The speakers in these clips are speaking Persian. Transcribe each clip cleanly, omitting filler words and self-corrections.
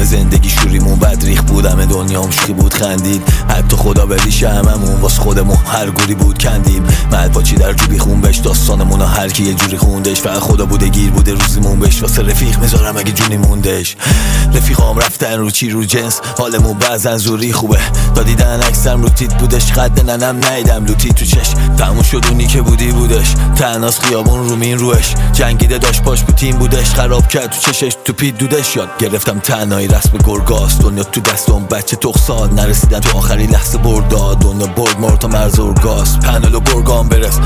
زندگی شوریمون بدریخ بود، همه دنیام شوخی بود خندید، حتی خدا به ریش هممون واس خودمون هر گوری بود کندیم. مل پاچی در جوبی خون بش، داستانمونو هر کی یه جوری خوندش، فقط خدا بوده گیر بوده روزیمون بش، واسه رفیق میذارم اگه جونی موندش. رفیقام رفتن رو چی رو جنس، حالمون بعضن زوری خوبه، تا دیدن اکسم رو تیت بودش، قد ننم نیدم لوتی تو چش، تموم شد اونی که بودش، تناس خیابون رومین روش، جنگیده داشت پاش به تیم بودش، خراب کرد تو چشش تو پیت دودش. یاد گرفتم تنهایی رسم گرگاست، دنیا تو دستم بچه تخصاد، نرسیدم تو آخری لحظه برداد، دنیا برد مرد تا مرز اورگاست، پنل و گرگان برس.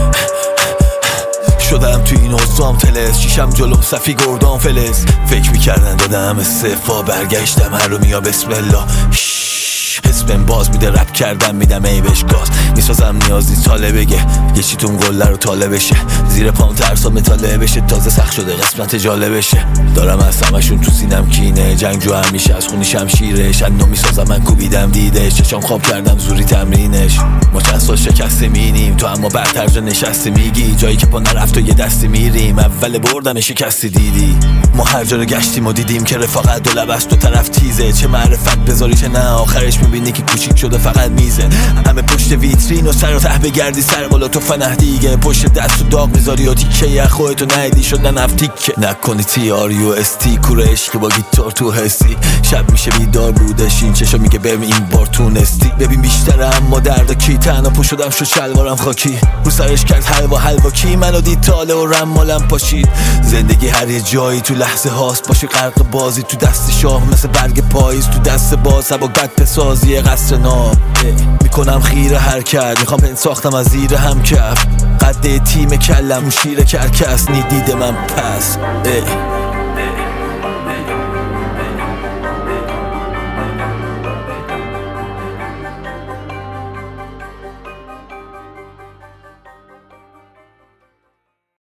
شدم تو این حسام تلس، شیشم جلوم صفی گردان فلز، فکر میکردن دادم استعفا، برگشتم هر رو میا بسم الله. حسبم باز میده رپ کردم میدم عیبش گاز، میسازم نیازی ساله بگه یه چیتون قله رو تاله بشه، زیر پام ترسا متاله بشه، تازه سخت شده قسمت جالبشه، دارم از همشون تو سینم کینه، جنگجو همیشه از خونی شمشیرش، انو میسازم من کوبیدم دیدش، چشام خواب کردم زوری تمرینش، ما چند سال شکسته مینیم تو اما برتر جا نشسته میگی، جایی که پا نرفت و یه دستی میریم، اول بردم شکستی دیدی، ما هر جا رو گشتیم و دیدیم که رفاقت دو لب از دو طرف تیزه، چه معرفت بذاری چه نه، آخرش میبینی که کوچیک شده فقط میزه، همه پشت ویترین و سر و ته بگردی سر بالا تو فنه دیگه، پشت دست و داغ میذاری و تیکه یه خودتو نیدی شد نفتیکه، نکنی TRUST کوره عشقی با گیتار تو حسی، شب میشه بیدار بودش این چشا میگه بهم این بار تونستی، ببین بیشتره اما درد کی، تنها پا شدم شد شلوارم خاکی، رو سرش کرد حلوا کی، منو دید تاله و رمالم پاشید، زندگی هر یه جایی تو لحظه هاست، باشی غرق بازی تو دست شاه، مثل برگ پاییز تو دست باز، با قد سازی قصر ناب میکنم خیره حرکت، میخوام پنج ساختم از زیر هم کف، قد تیم کلم شیر کرکس، نی دیده من پس